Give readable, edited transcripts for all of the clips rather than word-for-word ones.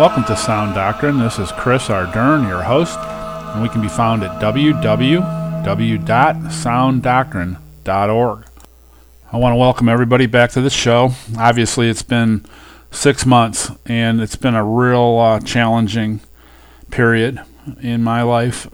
Welcome to Sound Doctrine. This is Chris Ardern, your host, and we can be found at www.sounddoctrine.org. I want to welcome everybody back to the show. Obviously, it's been 6 months, and it's been a real challenging period in my life.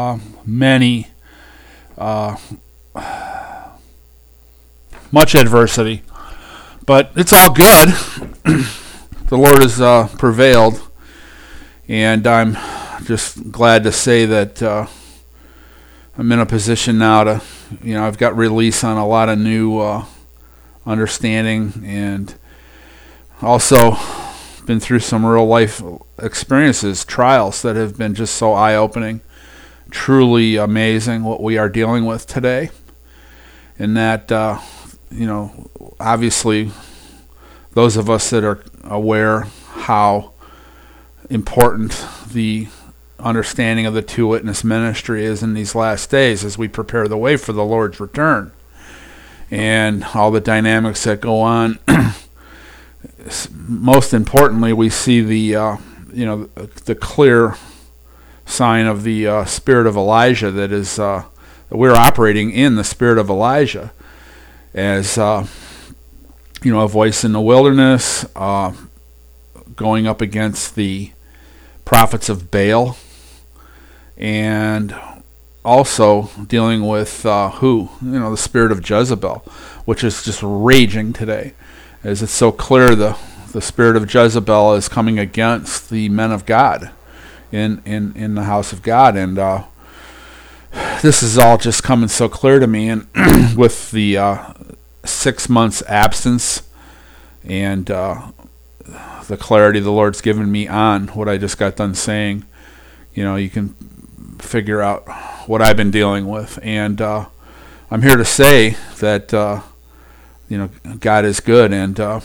Much adversity, but it's all good. The Lord has prevailed, and I'm just glad to say that I'm in a position now to, I've got release on a lot of new understanding, and also been through some real life experiences, trials that have been just so eye-opening, truly amazing what we are dealing with today, and that, obviously those of us that are aware how important the understanding of the two witness ministry is in these last days as we prepare the way for the Lord's return and all the dynamics that go on. Most importantly, we see the clear sign of the spirit of Elijah, that is that we're operating in the spirit of Elijah as a voice in the wilderness, going up against the prophets of Baal, and also dealing with the spirit of Jezebel, which is just raging today, as it's so clear the spirit of Jezebel is coming against the men of God in the house of God, and this is all just coming so clear to me, and with the 6 months absence and the clarity the Lord's given me on what I just got done saying, you can figure out what I've been dealing with, and I'm here to say that God is good, and the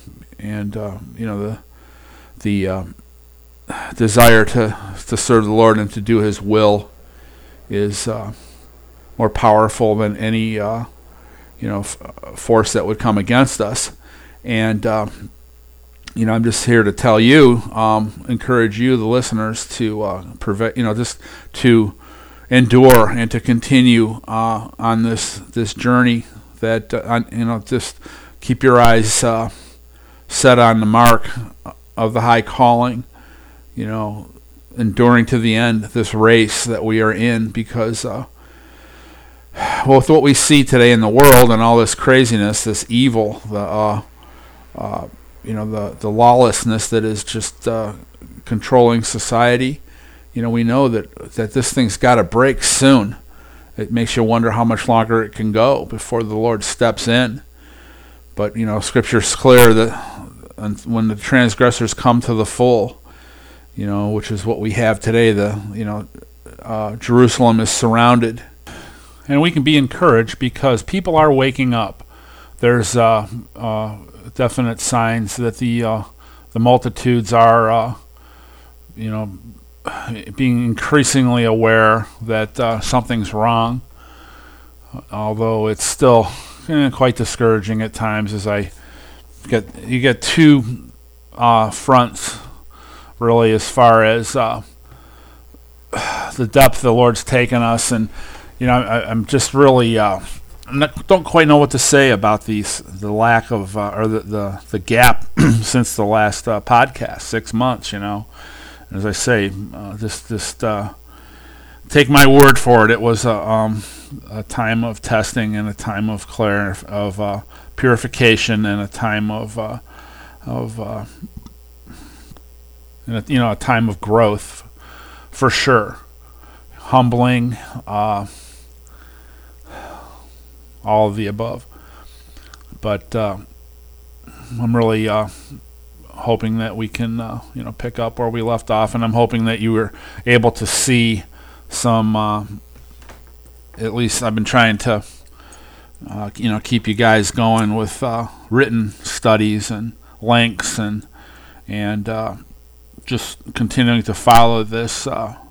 desire to serve the Lord and to do His will is more powerful than any force that would come against us. And I'm just here to tell you, encourage you, the listeners, to just to endure and to continue on this journey. That just keep your eyes set on the mark of the high calling. Enduring to the end this race that we are in, because with what we see today in the world and all this craziness, this evil, the lawlessness that is just controlling society, we know that this thing's got to break soon. It makes you wonder how much longer it can go before the Lord steps in. But Scripture's clear that when the transgressors come to the full, which is what we have today, Jerusalem is surrounded. And we can be encouraged because people are waking up. There's definite signs that the multitudes are, being increasingly aware that something's wrong. Although it's still quite discouraging at times, as you get two fronts, really, as far as the depth the Lord's taken us, and I'm just really don't quite know what to say about the lack of or the gap since the last podcast, 6 months. As I say, just take my word for it. It was a time of testing and a time of purification and a time of a time of growth, for sure. Humbling, all of the above. But I'm really hoping that we can, pick up where we left off, and I'm hoping that you were able to see some. At least I've been trying to, keep you guys going with written studies and links and just continuing to follow this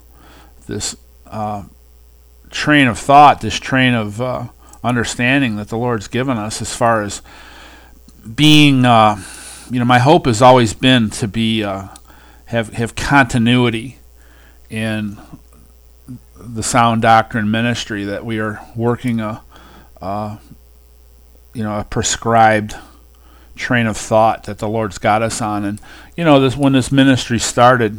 train of thought, this train of understanding that the Lord's given us, as far as being, my hope has always been to be have continuity in the sound doctrine ministry, that we are working a prescribed train of thought that the Lord's got us on. And when this ministry started,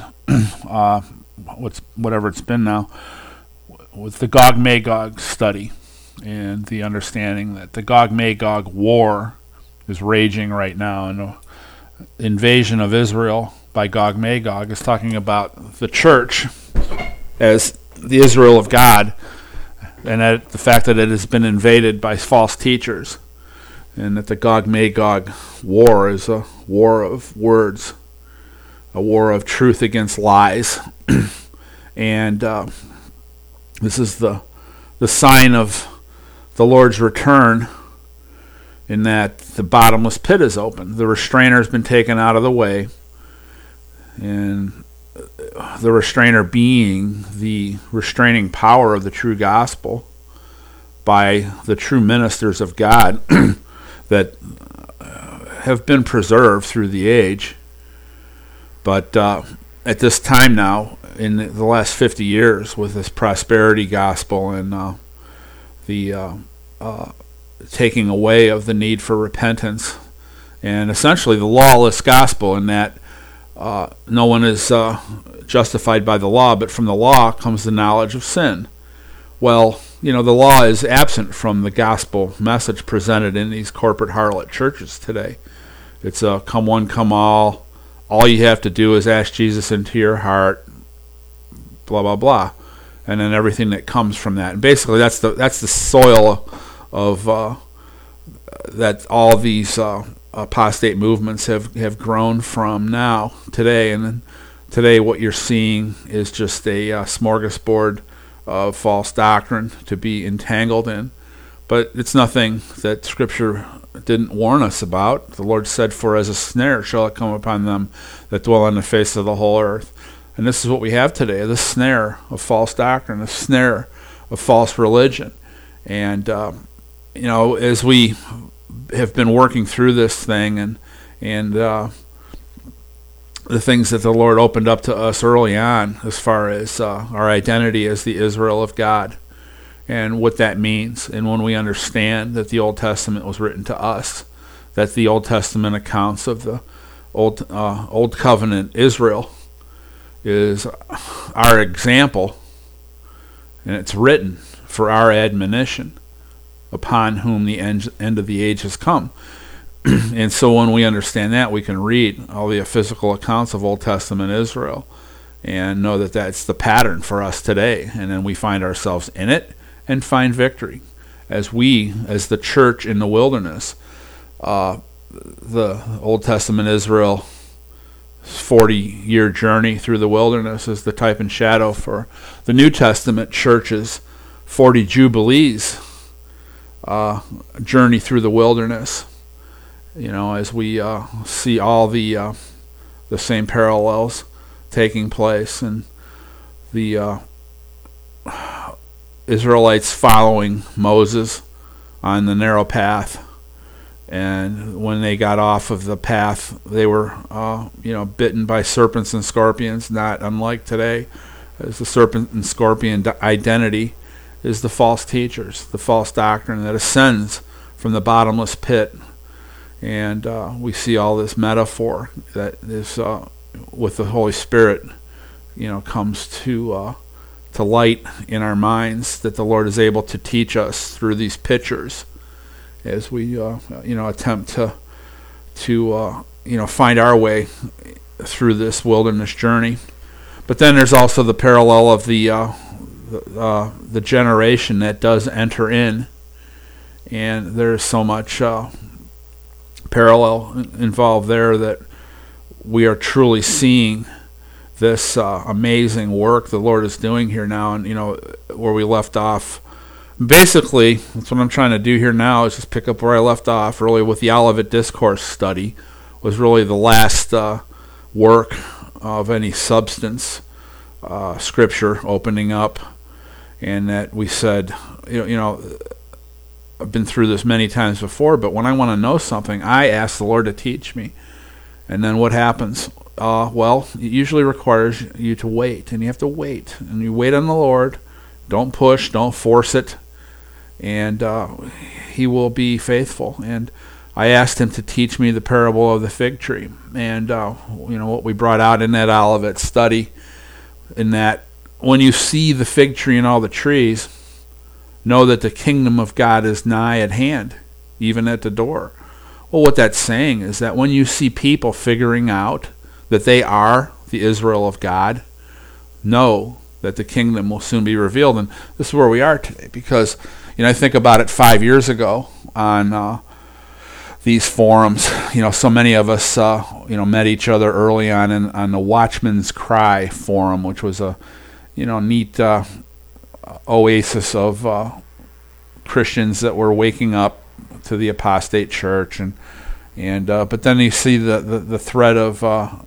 whatever it's been now, with the Gog-Magog study, and the understanding that the Gog-Magog war is raging right now, and the invasion of Israel by Gog-Magog is talking about the church as the Israel of God, and that the fact that it has been invaded by false teachers, and that the Gog-Magog war is a war of words, a war of truth against lies. And this is the sign of the Lord's return, in that the bottomless pit is open. The restrainer has been taken out of the way, and the restrainer being the restraining power of the true gospel by the true ministers of God that have been preserved through the age. But at this time now, in the last 50 years, with this prosperity gospel and the taking away of the need for repentance, and essentially the lawless gospel, in that no one is justified by the law, but from the law comes the knowledge of sin. Well, the law is absent from the gospel message presented in these corporate harlot churches today. It's a come one, come all. All you have to do is ask Jesus into your heart, blah, blah, blah. And then everything that comes from that. And basically, that's the soil of that all these apostate movements have grown from now, today. And then today what you're seeing is just a smorgasbord of false doctrine to be entangled in. But it's nothing that Scripture didn't warn us about. The Lord said, "For as a snare shall it come upon them that dwell on the face of the whole earth." And this is what we have today, the snare of false doctrine, the snare of false religion. And, as we have been working through this thing, and the things that the Lord opened up to us early on, as far as our identity as the Israel of God, and what that means. And when we understand that the Old Testament was written to us, that the Old Testament accounts of the Old Covenant Israel is our example, and it's written for our admonition, upon whom the end of the age has come. And so when we understand that, we can read all the physical accounts of Old Testament Israel and know that that's the pattern for us today. And then we find ourselves in it and find victory. As the church in the wilderness, the Old Testament Israel 40-year journey through the wilderness is the type and shadow for the New Testament church's 40 Jubilees journey through the wilderness. As we see all the same parallels taking place, and the Israelites following Moses on the narrow path. And when they got off of the path, they were, bitten by serpents and scorpions, not unlike today, as the serpent and scorpion identity is the false teachers, the false doctrine that ascends from the bottomless pit. And we see all this metaphor that is, with the Holy Spirit, comes to light in our minds, that the Lord is able to teach us through these pictures, as we attempt to find our way through this wilderness journey. But then there's also the parallel of the generation that does enter in, and there's so much parallel involved there, that we are truly seeing this amazing work the Lord is doing here now. And where we left off, basically, that's what I'm trying to do here now, is just pick up where I left off, really, with the Olivet Discourse study. Was really the last work of any substance, Scripture opening up, and that we said, I've been through this many times before, but when I want to know something, I ask the Lord to teach me. And then what happens? Well, it usually requires you to wait, and you have to wait. And you wait on the Lord. Don't push, don't force it, and He will be faithful. And I asked Him to teach me the parable of the fig tree. And, what we brought out in that Olivet study, in that when you see the fig tree and all the trees, know that the kingdom of God is nigh at hand, even at the door. Well, what that's saying is that when you see people figuring out that they are the Israel of God, know that the kingdom will soon be revealed. And this is where we are today, because I think about it 5 years ago on these forums. So many of us met each other early on the Watchman's Cry forum, which was a neat oasis of Christians that were waking up to the apostate church, and but then you see the thread of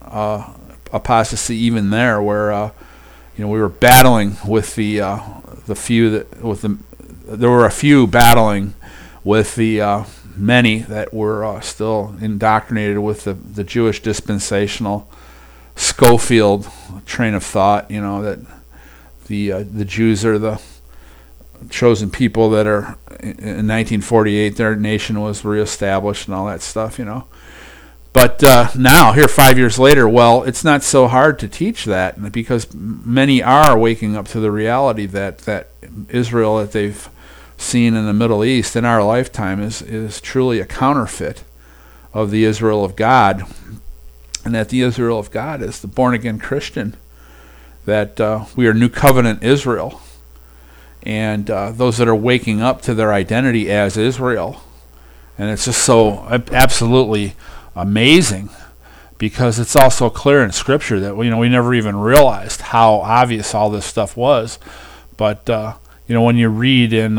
apostasy even there, where we were battling with the few there were a few battling with the many that were still indoctrinated with the Jewish dispensational Schofield train of thought. That the Jews are the chosen people that are in 1948 their nation was reestablished and all that stuff. But now, here 5 years later, well, it's not so hard to teach that, because many are waking up to the reality that Israel that they've seen in the Middle East in our lifetime is truly a counterfeit of the Israel of God, and that the Israel of God is the born-again Christian, that we are New Covenant Israel, and those that are waking up to their identity as Israel. And it's just so absolutely amazing, because it's also clear in Scripture that we never even realized how obvious all this stuff was. But when you read in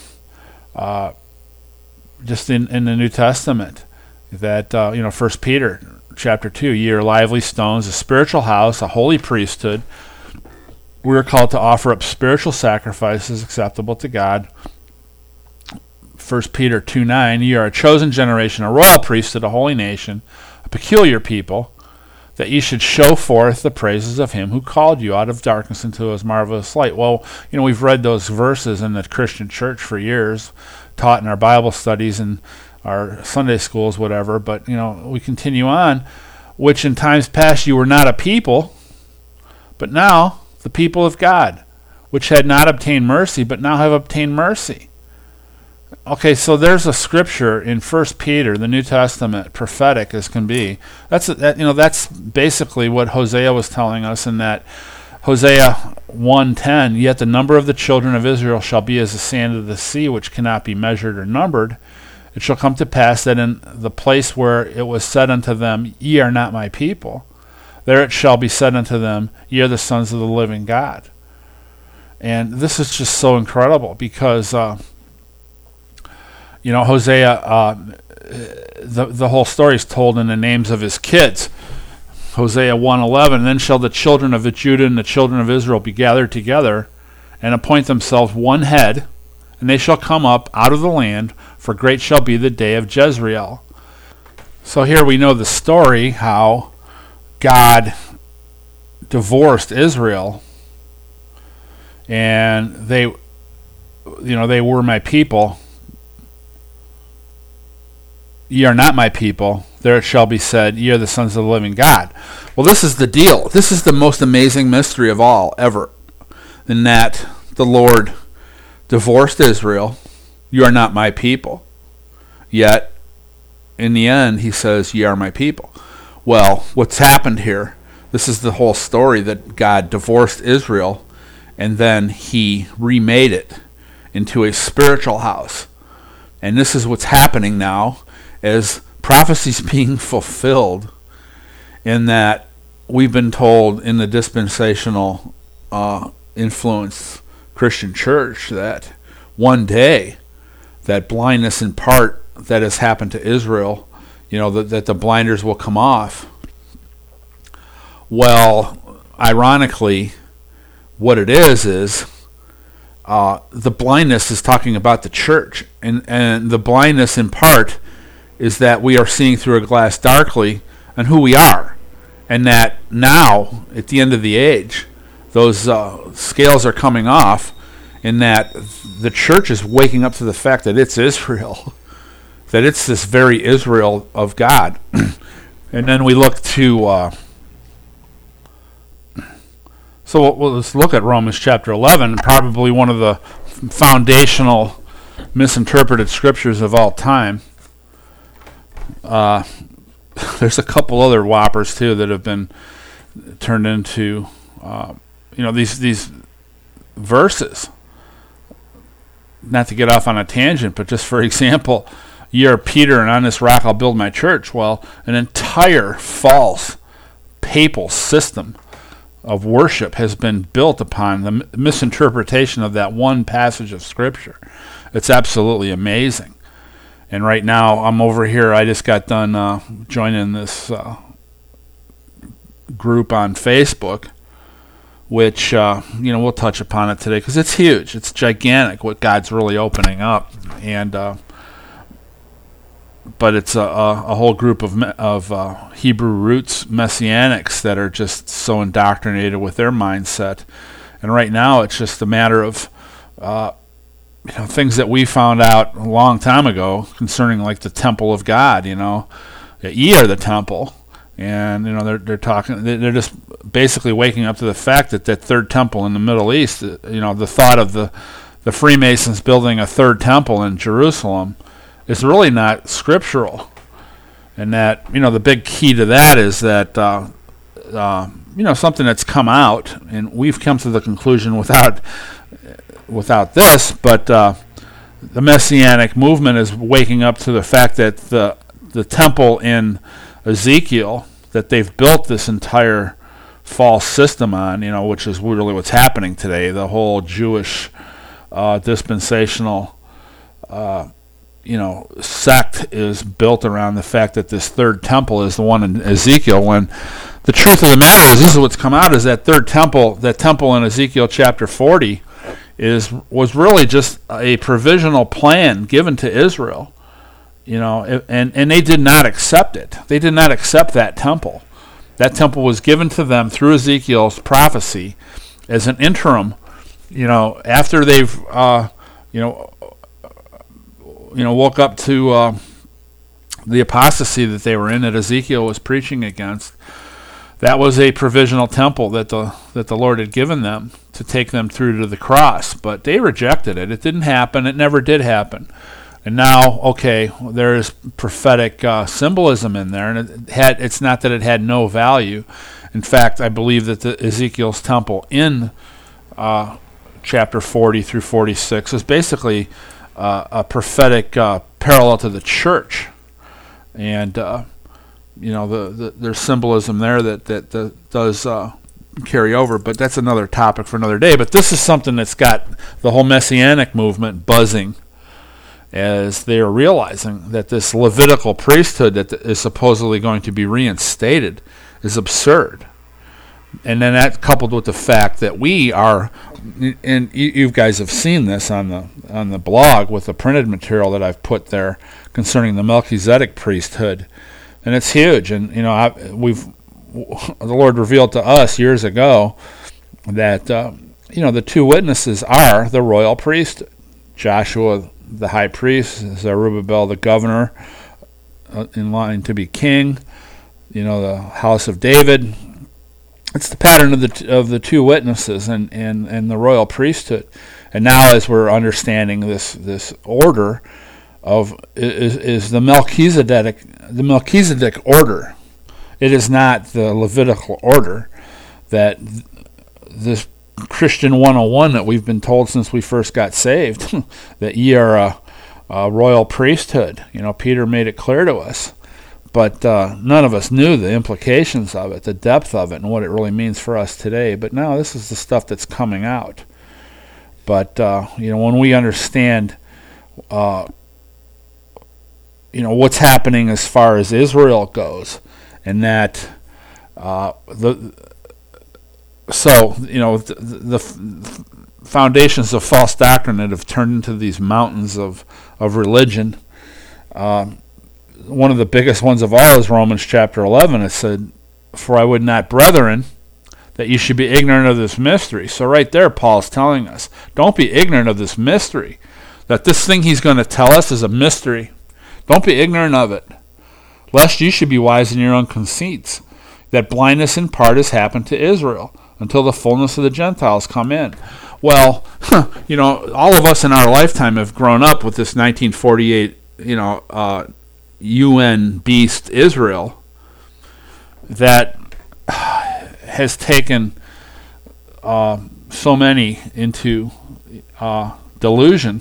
just in the New Testament that 1 Peter chapter 2, ye are lively stones, a spiritual house, a holy priesthood. We are called to offer up spiritual sacrifices acceptable to God. 1 Peter 2:9, ye are a chosen generation, a royal priesthood, a holy nation, a peculiar people, that ye should show forth the praises of him who called you out of darkness into his marvelous light. Well, we've read those verses in the Christian church for years, taught in our Bible studies and our Sunday schools, whatever, but, we continue on, which in times past you were not a people, but now the people of God, which had not obtained mercy, but now have obtained mercy. Okay, so there's a scripture in 1 Peter, the New Testament, prophetic as can be. That's basically what Hosea was telling us in that Hosea 1:10. Yet the number of the children of Israel shall be as the sand of the sea, which cannot be measured or numbered. It shall come to pass that in the place where it was said unto them, ye are not my people, there it shall be said unto them, ye are the sons of the living God. And this is just so incredible, because Hosea, the whole story is told in the names of his kids. Hosea 1:11, then shall the children of Judah and the children of Israel be gathered together, and appoint themselves one head, and they shall come up out of the land, for great shall be the day of Jezreel. So here we know the story, how God divorced Israel, and they were my people. Ye are not my people, there it shall be said, ye are the sons of the living God. Well, this is the deal. This is the most amazing mystery of all ever, in that the Lord divorced Israel. You are not my people. Yet, in the end, he says, ye are my people. Well, what's happened here? This is the whole story, that God divorced Israel, and then he remade it into a spiritual house. And this is what's happening now, as prophecies being fulfilled, in that we've been told in the dispensational influenced Christian church that one day that blindness in part that has happened to Israel, that the blinders will come off. Well, ironically, what it is the blindness is talking about the church, and the blindness in part is that we are seeing through a glass darkly and who we are, and that now, at the end of the age, those scales are coming off, in that the church is waking up to the fact that it's Israel, that it's this very Israel of God. And then we look to, let's look at Romans chapter 11, probably one of the foundational misinterpreted scriptures of all time. There's a couple other whoppers too that have been turned into, these verses. Not to get off on a tangent, but just for example, ye are Peter, and on this rock I'll build my church. Well, an entire false papal system of worship has been built upon the misinterpretation of that one passage of Scripture. It's absolutely amazing. And right now, I'm over here. I just got done joining this group on Facebook, which, we'll touch upon it today because it's huge. It's gigantic what God's really opening up. And but it's a whole group of Hebrew roots messianics that are just so indoctrinated with their mindset. And right now, it's just a matter of things that we found out a long time ago concerning, like the temple of God. That ye are the temple, and they're talking. They're just basically waking up to the fact that that third temple in the Middle East. The thought of the Freemasons building a third temple in Jerusalem is really not scriptural, and that the big key to that is that something that's come out, and we've come to the conclusion without this, but the Messianic movement is waking up to the fact that the temple in Ezekiel that they've built this entire false system on, which is really what's happening today. The whole Jewish dispensational sect is built around the fact that this third temple is the one in Ezekiel, when the truth of the matter is, this is what's come out, is that third temple, that temple in Ezekiel chapter 40, was really just a provisional plan given to Israel, and they did not accept it. They did not accept that temple. That temple was given to them through Ezekiel's prophecy as an interim, after they've, woke up to the apostasy that they were in, that Ezekiel was preaching against. That was a provisional temple that the Lord had given them to take them through to the cross, but they rejected it. It didn't happen. It never did happen. And now, okay, there is prophetic symbolism in there, and it's not that it had no value. In fact, I believe that the Ezekiel's temple in chapter 40 through 46 is basically a prophetic parallel to the church, and there's symbolism there that does carry over, but that's another topic for another day. But this is something that's got the whole Messianic movement buzzing, as they are realizing that this Levitical priesthood that is supposedly going to be reinstated is absurd. And then that, coupled with the fact that we are, and you guys have seen this on the blog with the printed material that I've put there concerning the Melchizedek priesthood, and it's huge. And the Lord revealed to us years ago that the two witnesses are the royal priesthood: Joshua the high priest, Zerubbabel the governor, in line to be king. The house of David. It's the pattern of the two witnesses and the royal priesthood. And now, as we're understanding this order of is the Melchizedek order. It is not the Levitical order that this Christian 101 that we've been told since we first got saved, that ye are a royal priesthood. Peter made it clear to us. But none of us knew the implications of it, the depth of it, and what it really means for us today. But now this is the stuff that's coming out. But, when we understand, what's happening as far as Israel goes, and that the foundations of false doctrine that have turned into these mountains of religion, one of the biggest ones of all is Romans chapter 11. It said, "For I would not, brethren, that you should be ignorant of this mystery." So right there, Paul's telling us, don't be ignorant of this mystery. That this thing he's going to tell us is a mystery. Don't be ignorant of it, lest you should be wise in your own conceits. That blindness in part has happened to Israel, until the fullness of the Gentiles come in. Well, all of us in our lifetime have grown up with this 1948, UN beast Israel that has taken so many into delusion.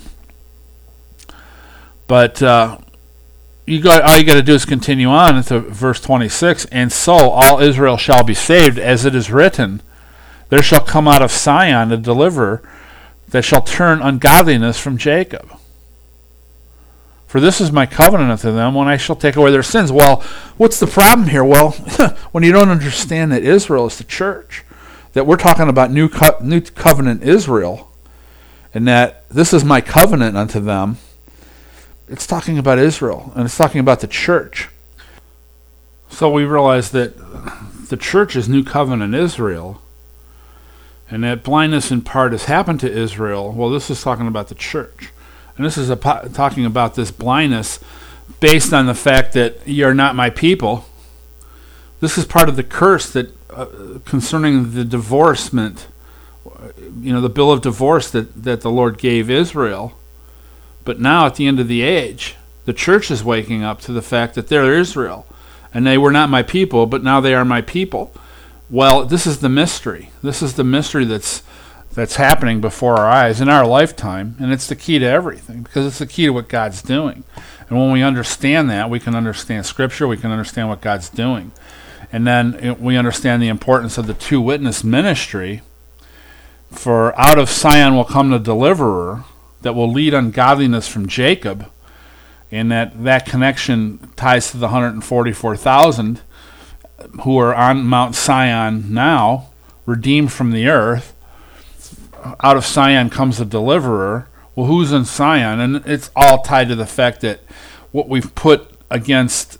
But all you got to do is continue on into verse 26. "And so all Israel shall be saved, as it is written, there shall come out of Sion a deliverer that shall turn ungodliness from Jacob. For this is my covenant unto them, when I shall take away their sins." Well, what's the problem here? Well, when you don't understand that Israel is the church, that we're talking about new covenant Israel, and that this is my covenant unto them, it's talking about Israel, and it's talking about the church. So we realize that the church is new covenant Israel, and that blindness in part has happened to Israel. Well, this is talking about the church. And this is talking about this blindness based on the fact that you're not my people. This is part of the curse that concerning the divorcement, the bill of divorce that the Lord gave Israel. But now at the end of the age, the church is waking up to the fact that they're Israel. And they were not my people, but now they are my people. Well, this is the mystery. This is the mystery that's happening before our eyes in our lifetime, and it's the key to everything, because it's the key to what God's doing. And when we understand that, we can understand Scripture, we can understand what God's doing. And then we understand the importance of the two-witness ministry. "For out of Sion will come the deliverer that will lead ungodliness from Jacob," and that connection ties to the 144,000 who are on Mount Sion now, redeemed from the earth. Out of Sion comes the deliverer. Well, who's in Sion? And it's all tied to the fact that what we've put against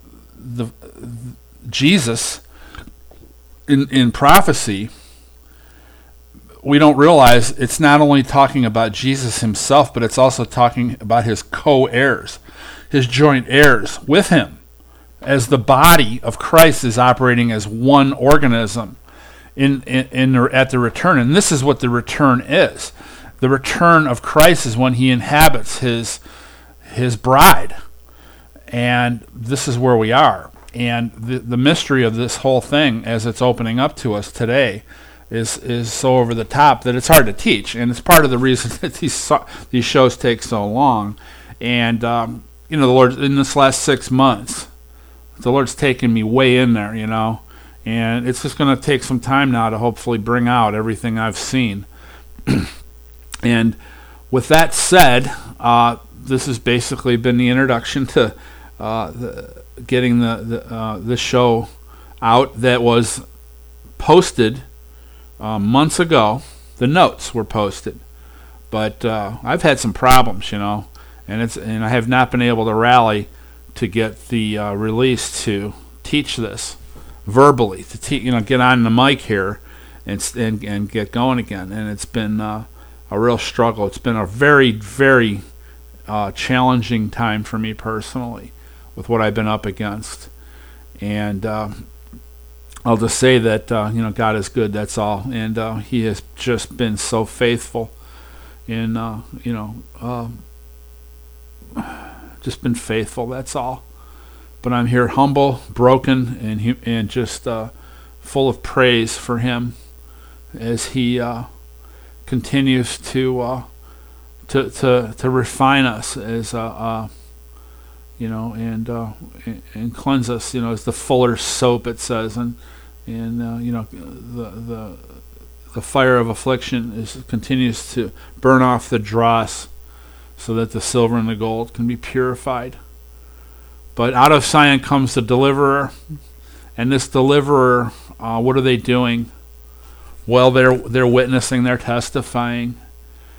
Jesus in prophecy, we don't realize it's not only talking about Jesus himself, but it's also talking about his co-heirs, his joint heirs with him, as the body of Christ is operating as one organism at the return. And this is what the return is. The return of Christ is when he inhabits his bride. And this is where we are. And the mystery of this whole thing, as it's opening up to us today, is so over the top that it's hard to teach. And it's part of the reason that these shows take so long. And the Lord, in this last 6 months, the Lord's taken me way in there, and it's just going to take some time now to hopefully bring out everything I've seen. And with that said, this has basically been the introduction to getting the show out that was posted months ago. The notes were posted, but I've had some problems, and I have not been able to rally to get the release to teach this verbally, to get on the mic here and get going again. And it's been a real struggle. It's been a very, very challenging time for me personally with what I've been up against. And I'll just say that God is good. That's all. And He has just been so faithful in just been faithful. That's all. But I'm here humble, broken, and just full of praise for Him as He continues to refine us as and cleanse us, as the fuller soap, it says, and the fire of affliction continues to burn off the dross, so that the silver and the gold can be purified. But out of Sion comes the deliverer, and this deliverer, what are they doing? Well, they're witnessing, they're testifying,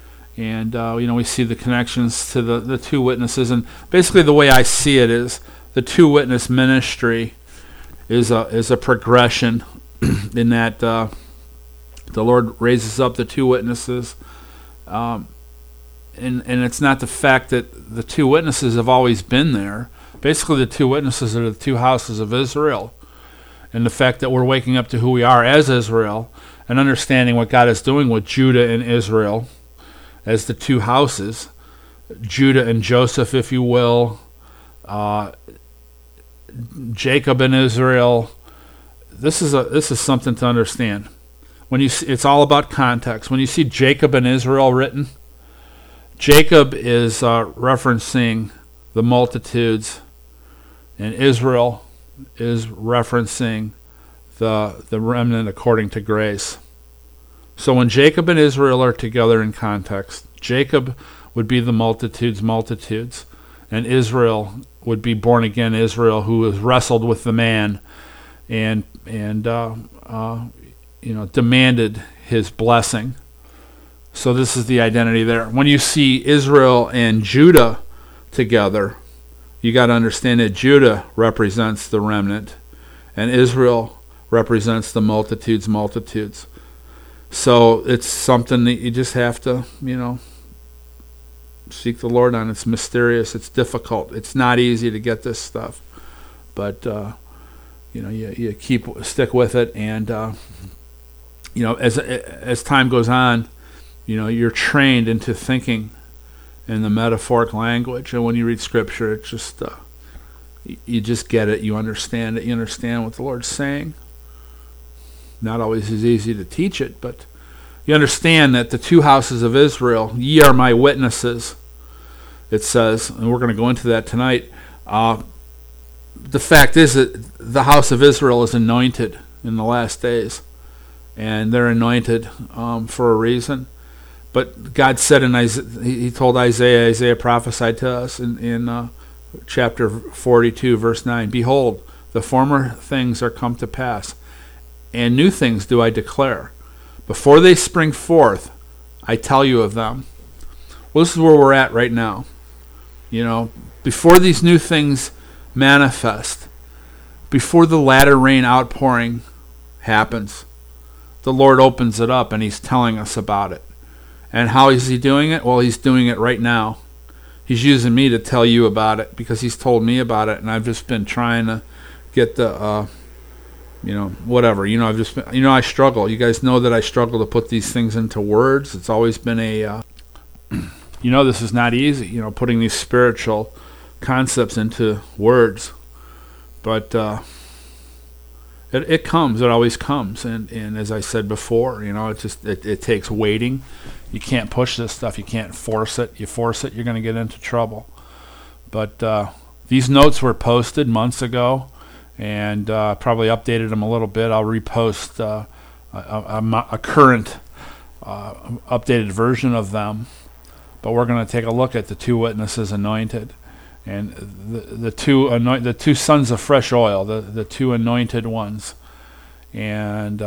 and we see the connections to the two witnesses. And basically, the way I see it is the two witness ministry is a progression in that the Lord raises up the two witnesses, and it's not the fact that the two witnesses have always been there. Basically, the two witnesses are the two houses of Israel, and the fact that we're waking up to who we are as Israel and understanding what God is doing with Judah and Israel as the two houses, Judah and Joseph, if you will, Jacob and Israel. This is something to understand. When you see, it's all about context. When you see Jacob and Israel written, Jacob is referencing the multitudes, and Israel is referencing the remnant according to grace. So when Jacob and Israel are together in context, Jacob would be the multitudes, and Israel would be born again Israel, who has wrestled with the man and demanded his blessing. So this is the identity there. When you see Israel and Judah together, you got to understand that Judah represents the remnant, and Israel represents the multitudes. So it's something that you just have to, seek the Lord on. It's mysterious. It's difficult. It's not easy to get this stuff, but you stick with it, and as time goes on, you're trained into thinking in the metaphoric language, and when you read Scripture, it's just you just get it. You understand it. You understand what the Lord's saying. Not always as easy to teach it, but you understand that the two houses of Israel, ye are my witnesses, it says, and we're going to go into that tonight. The fact is that the house of Israel is anointed in the last days, and they're anointed for a reason. But God said in Isaiah, He told Isaiah prophesied to us in chapter 42, verse 9, "Behold, the former things are come to pass, and new things do I declare. Before they spring forth, I tell you of them." Well, this is where we're at right now. Before these new things manifest, before the latter rain outpouring happens, the Lord opens it up and He's telling us about it. And how is He doing it? Well, He's doing it right now. He's using me to tell you about it because He's told me about it, and I've just been trying to get the whatever. I've just been, I struggle. You guys know that I struggle to put these things into words. It's always been this is not easy, putting these spiritual concepts into words. But it comes. It always comes. And as I said before, it takes waiting. You can't push this stuff. You can't force it. You force it, you're going to get into trouble. But these notes were posted months ago, and probably updated them a little bit. I'll repost a current updated version of them. But we're going to take a look at the two witnesses anointed, and the two sons of fresh oil, the two anointed ones. And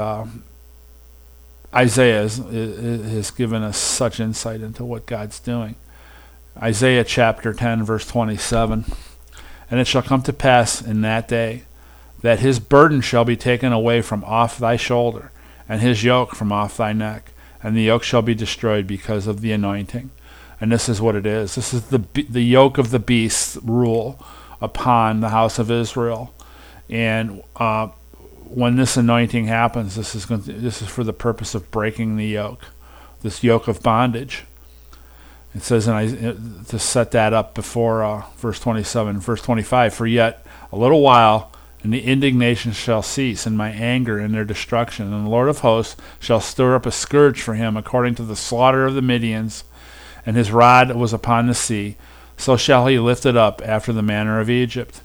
Isaiah has given us such insight into what God's doing. Isaiah chapter 10, verse 27. "And it shall come to pass in that day that his burden shall be taken away from off thy shoulder, and his yoke from off thy neck, and the yoke shall be destroyed because of the anointing." And this is what it is. This is the yoke of the beast rule upon the house of Israel. And when this anointing happens, this is for the purpose of breaking the yoke, this yoke of bondage. It says, to set that up before verse 27, verse 25, "For yet a little while, and the indignation shall cease, and my anger in their destruction. And the Lord of hosts shall stir up a scourge for him, according to the slaughter of the Midians, and his rod was upon the sea. So shall he lift it up after the manner of Egypt."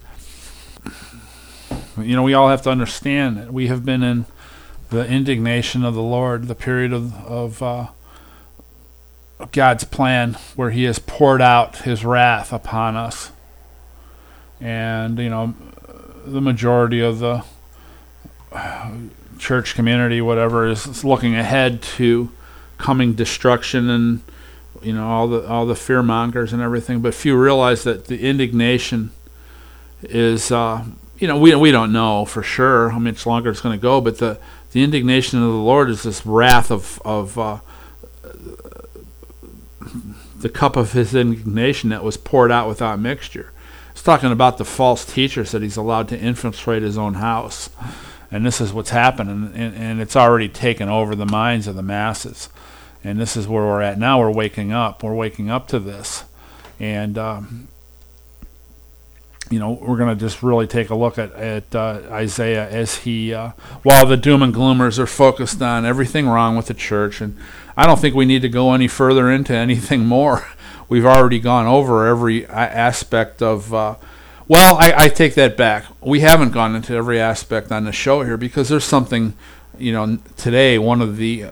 We all have to understand that we have been in the indignation of the Lord, the period of God's plan, where He has poured out His wrath upon us. And, the majority of the church community, whatever, is looking ahead to coming destruction and, all the fear mongers and everything. But few realize that the indignation is we don't know for sure how much longer it's going to go, but the indignation of the Lord is this wrath of the cup of his indignation that was poured out without mixture. It's talking about the false teachers that he's allowed to infiltrate his own house. And this is what's happening, and it's already taken over the minds of the masses. And this is where we're at now. We're waking up. We're waking up to this. And, we're going to just really take a look at Isaiah as he, while the doom and gloomers are focused on everything wrong with the church. And I don't think we need to go any further into anything more. We've already gone over every aspect of... I take that back. We haven't gone into every aspect on the show here because there's something, today, one of the...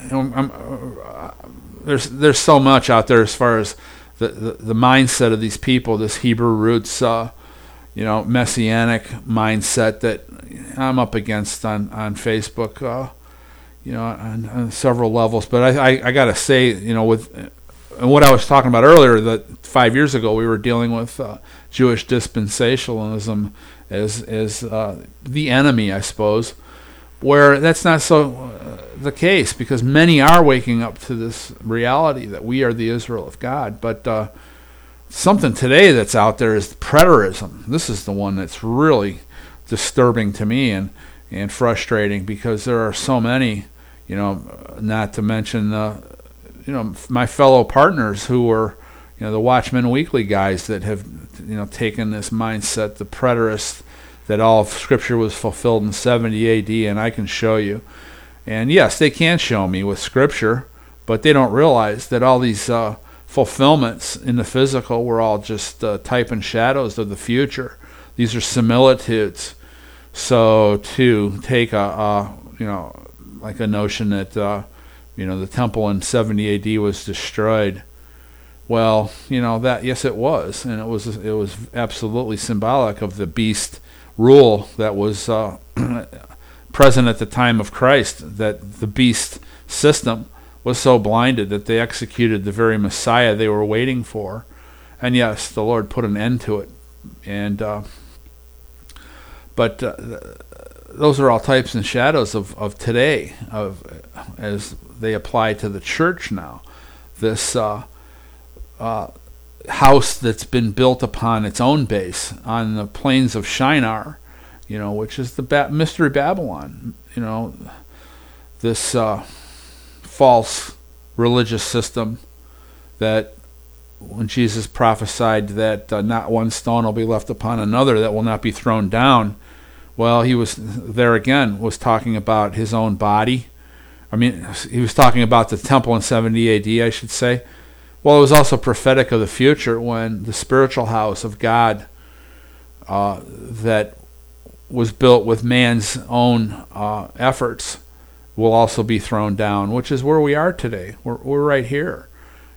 there's so much out there as far as the mindset of these people, this Hebrew roots, messianic mindset that I'm up against on Facebook, on several levels. But I got to say, with what I was talking about earlier, that 5 years ago we were dealing with Jewish dispensationalism as the enemy, I suppose, where that's not so the case, because many are waking up to this reality that we are the Israel of God. But something today that's out there is preterism. This is the one that's really disturbing to me and frustrating, because there are so many, not to mention my fellow partners who were, the Watchman Weekly guys that have, taken this mindset, the preterist, that all of Scripture was fulfilled in 70 A.D., and I can show you. And yes, they can show me with Scripture, but they don't realize that all these fulfillments in the physical were all just type and shadows of the future. These are similitudes. So to take like a notion that, the temple in 70 A.D. was destroyed, well, that, yes, it was, and it was absolutely symbolic of the beast rule that was present at the time of Christ, that the beast system was so blinded that they executed the very Messiah they were waiting for. And yes, the Lord put an end to it. And but those are all types and shadows of today, as they apply to the church now. This house that's been built upon its own base on the plains of Shinar, which is the mystery Babylon. This false religious system that when Jesus prophesied that not one stone will be left upon another that will not be thrown down, well, he was talking about his own body. I mean, he was talking about the temple in 70 A.D., I should say. Well, it was also prophetic of the future, when the spiritual house of God that was built with man's own efforts will also be thrown down, which is where we are today. We're right here.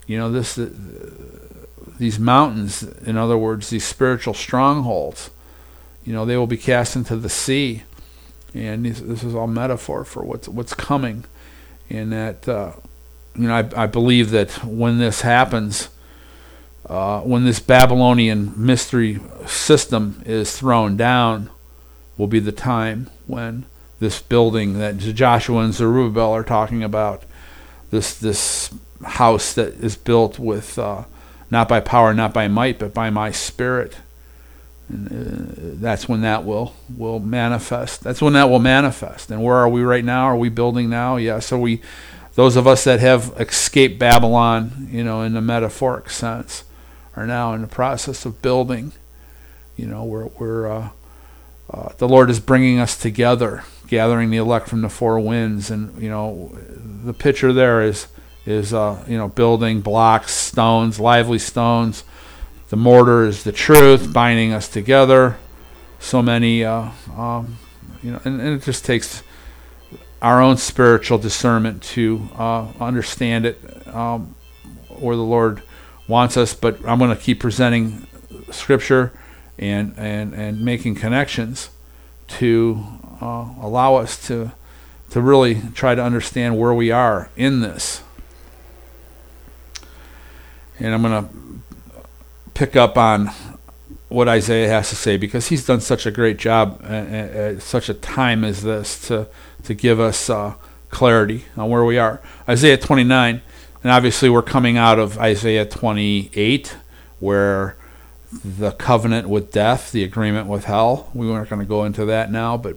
These mountains, in other words, these spiritual strongholds, they will be cast into the sea. And this is all metaphor for what's coming. And that, I believe that when this happens, when this Babylonian mystery system is thrown down, will be the time when this building that Joshua and Zerubbabel are talking about, this house that is built with not by power, not by might, but by my Spirit. And that's when that will manifest. That's when that will manifest. And where are we right now? Are we building now? Yes. Those of us that have escaped Babylon, in the metaphoric sense, are now in the process of building. We're the Lord is bringing us together, gathering the elect from the four winds, and the picture there is building blocks, stones, lively stones. The mortar is the truth, binding us together. So many, and it just takes our own spiritual discernment to understand it, where the Lord wants us. But I'm going to keep presenting Scripture and making connections to allow us to really try to understand where we are in this. And I'm going to pick up on what Isaiah has to say, because he's done such a great job at such a time as this to give us clarity on where we are. Isaiah 29, and obviously we're coming out of Isaiah 28, where the covenant with death, the agreement with hell. We weren't going to go into that now, but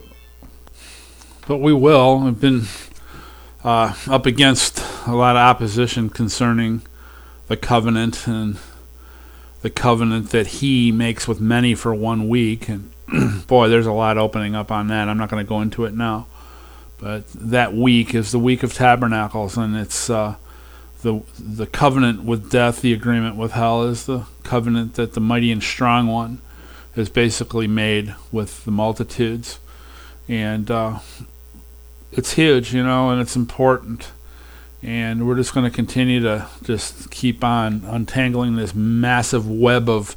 we will. We've been up against a lot of opposition concerning the covenant and the covenant that he makes with many for 1 week. And boy, there's a lot opening up on that. I'm not going to go into it now. But that week is the week of tabernacles, and it's the covenant with death, the agreement with hell, is the covenant that the mighty and strong one has basically made with the multitudes. And it's huge, and it's important. And we're just going to continue to just keep on untangling this massive web of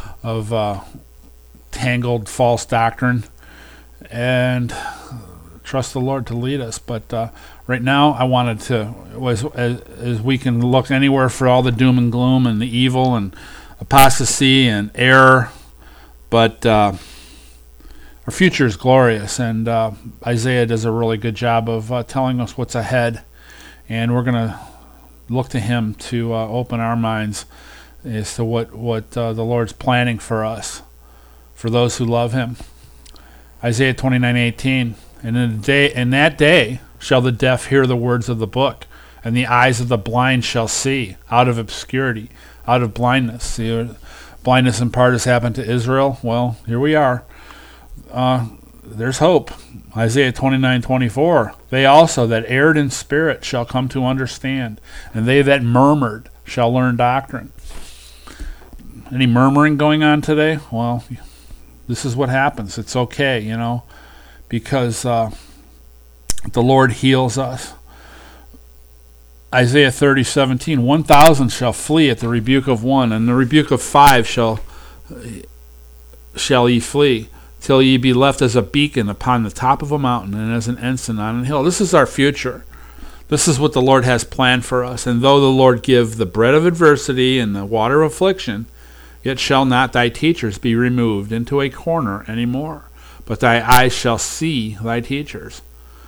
tangled false doctrine, and trust the Lord to lead us. But right now, I wanted to, as we can look anywhere for all the doom and gloom and the evil and apostasy and error, but our future is glorious, and Isaiah does a really good job of telling us what's ahead, and we're going to look to him to open our minds as to what the Lord's planning for us, for those who love him. Isaiah 29:18. And in that day shall the deaf hear the words of the book, and the eyes of the blind shall see out of obscurity, out of blindness. See, blindness in part has happened to Israel. Well, here we are. There's hope. Isaiah 29:24. They also that erred in spirit shall come to understand, and they that murmured shall learn doctrine. Any murmuring going on today? Well, this is what happens. It's okay, because the Lord heals us. Isaiah 30:17, 1,000 shall flee at the rebuke of one, and the rebuke of 5 shall ye flee, till ye be left as a beacon upon the top of a mountain, and as an ensign on an hill. This is our future. This is what the Lord has planned for us. And though the Lord give the bread of adversity and the water of affliction, yet shall not thy teachers be removed into a corner any more, but thy eyes shall see thy teachers.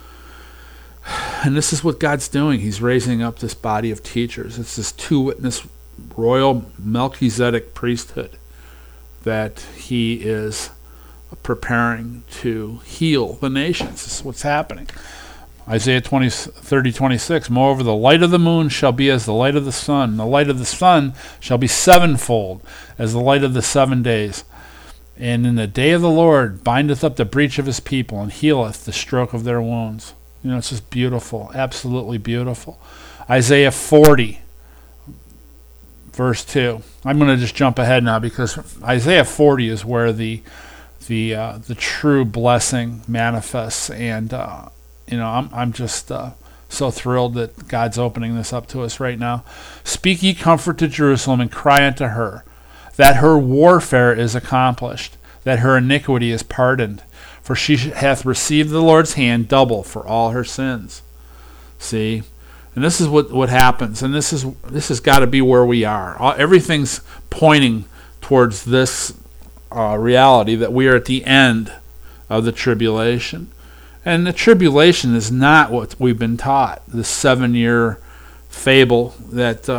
And this is what God's doing. He's raising up this body of teachers. It's this 2-witness royal Melchizedek priesthood that he is preparing to heal the nations. This is what's happening. Isaiah 30:26. Moreover, the light of the moon shall be as the light of the sun. The light of the sun shall be sevenfold as the light of the 7 days. And in the day of the Lord bindeth up the breach of his people, and healeth the stroke of their wounds. It's just beautiful, absolutely beautiful. Isaiah 40, verse 2. I'm going to just jump ahead now, because Isaiah 40 is where the true blessing manifests, and I'm just so thrilled that God's opening this up to us right now. Speak ye comfort to Jerusalem, and cry unto her, that her warfare is accomplished, that her iniquity is pardoned, for she hath received the Lord's hand double for all her sins. See, and this is what happens, and this has got to be where we are. Everything's pointing towards this reality that we are at the end of the tribulation. And the tribulation is not what we've been taught, the 7-year fable that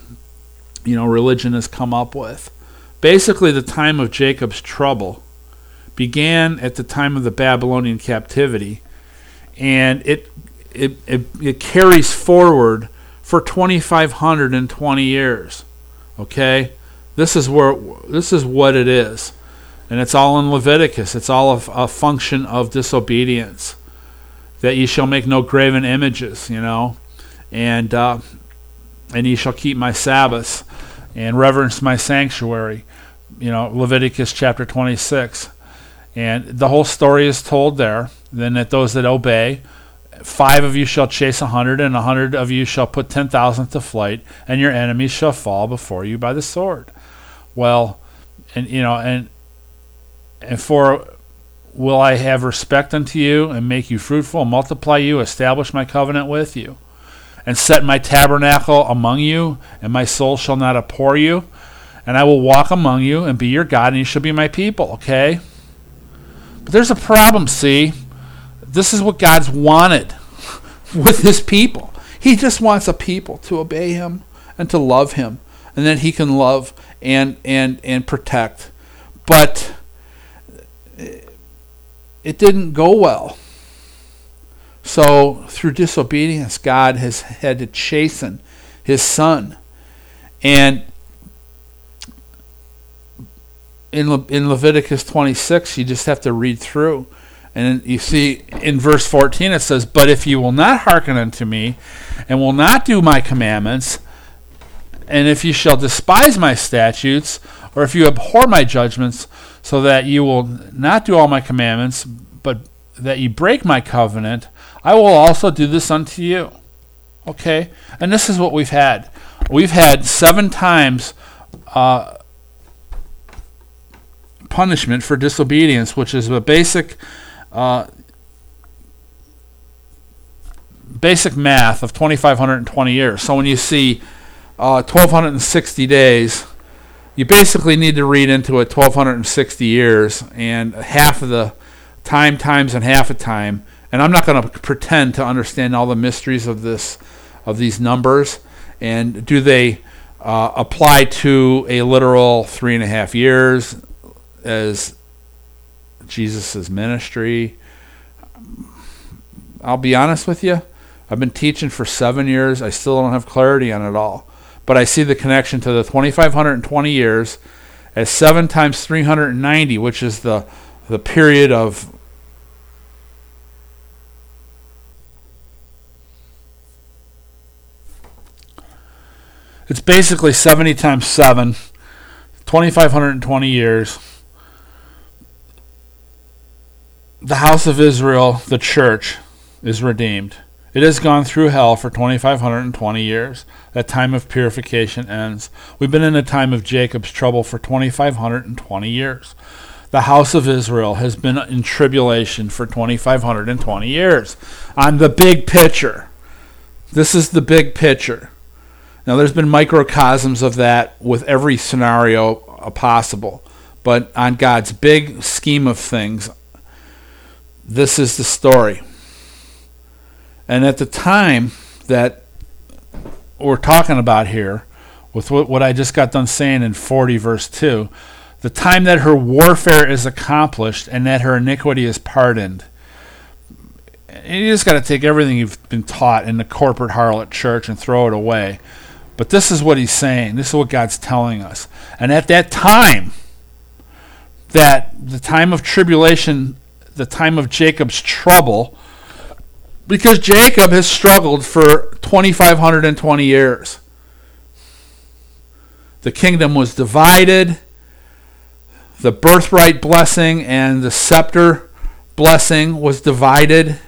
religion has come up with. Basically, the time of Jacob's trouble began at the time of the Babylonian captivity, and it carries forward for 2,520 years. Okay, this is what it is. And it's all in Leviticus. It's all a function of disobedience. That ye shall make no graven images, and ye shall keep my Sabbaths and reverence my sanctuary. Leviticus chapter 26. And the whole story is told there. Then that those that obey, 5 of you shall chase 100, and 100 of you shall put 10,000 to flight, and your enemies shall fall before you by the sword. Well, and for will I have respect unto you, and make you fruitful, and multiply you, establish my covenant with you, and set my tabernacle among you, and my soul shall not abhor you. and I will walk among you and be your God, and you shall be my people, okay? But there's a problem, see? This is what God's wanted with his people. He just wants a people to obey him and to love him, and that he can love and protect. But it didn't go well. So through disobedience, God has had to chasten his son. And in Leviticus 26, you just have to read through. And you see in verse 14 it says, "But if you will not hearken unto me, and will not do my commandments, and if you shall despise my statutes, or if you abhor my judgments, so that you will not do all my commandments, but that you break my covenant, I will also do this unto you." Okay? And this is what we've had. We've had 7 times punishment for disobedience, which is a basic math of 2,520 years. So when you see 1,260 days, you basically need to read into it 1,260 years, and half of the time times and half a time. And I'm not going to pretend to understand all the mysteries of these numbers. And do they apply to a literal 3.5 years as Jesus' ministry? I'll be honest with you. I've been teaching for 7 years. I still don't have clarity on it all. But I see the connection to the 2,520 years as 7 times 390, which is the period of it's basically 70 times 7, 2,520 years. The house of Israel, the church, is redeemed. It has gone through hell for 2,520 years. That time of purification ends. We've been in a time of Jacob's trouble for 2,520 years. The house of Israel has been in tribulation for 2,520 years. On the big picture. This is the big picture. Now, there's been microcosms of that with every scenario possible. But on God's big scheme of things, this is the story. And at the time that we're talking about here, with what I just got done saying in 40 verse 2, the time that her warfare is accomplished and that her iniquity is pardoned. And you just got to take everything you've been taught in the corporate harlot church and throw it away. But this is what he's saying. This is what God's telling us. And at that time, that the time of tribulation, the time of Jacob's trouble, because Jacob has struggled for 2,520 years. The kingdom was divided. The birthright blessing and the scepter blessing was divided.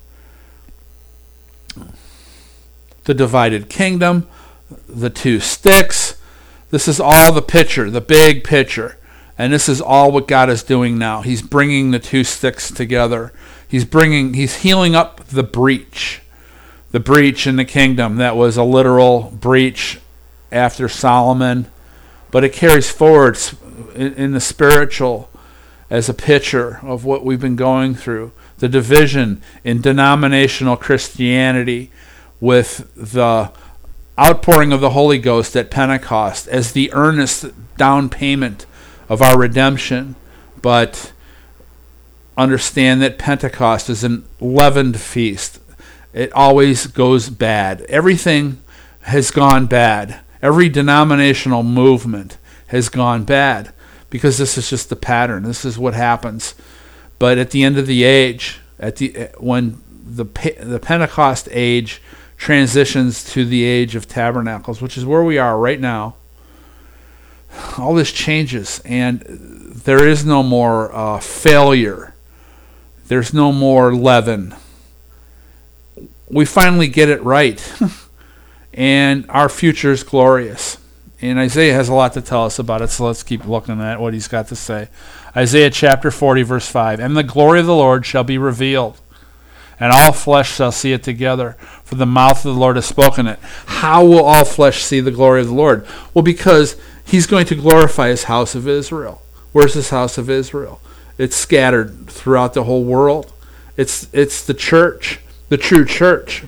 The divided kingdom, the 2 sticks. This is all the picture, the big picture. And this is all what God is doing now. He's bringing the 2 sticks together. He's healing up the breach in the kingdom. That was a literal breach after Solomon, but it carries forward in the spiritual as a picture of what we've been going through. The division in denominational Christianity with the outpouring of the Holy Ghost at Pentecost as the earnest down payment of our redemption. But understand that Pentecost is an leavened feast. It always goes bad. Everything has gone bad. Every denominational movement has gone bad because this is just the pattern. This is what happens. But at the end of the age, when the Pentecost age transitions to the age of tabernacles, which is where we are right now, all this changes, and there is no more failure. There's no more leaven. We finally get it right, and our future is glorious. And Isaiah has a lot to tell us about it, so let's keep looking at what he's got to say. Isaiah chapter 40, verse 5. "And the glory of the Lord shall be revealed, and all flesh shall see it together, for the mouth of the Lord has spoken it." How will all flesh see the glory of the Lord? Well, because He's going to glorify his house of Israel. Where's his house of Israel? It's scattered throughout the whole world. It's the church, the true church.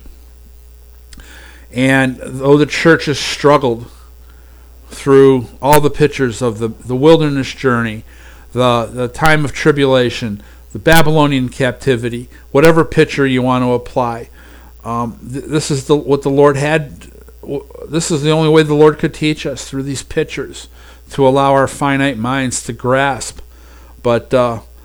And though the church has struggled through all the pictures of the wilderness journey, the time of tribulation, the Babylonian captivity, whatever picture you want to apply, this is what the Lord had. This is the only way the Lord could teach us, through these pictures, to allow our finite minds to grasp. But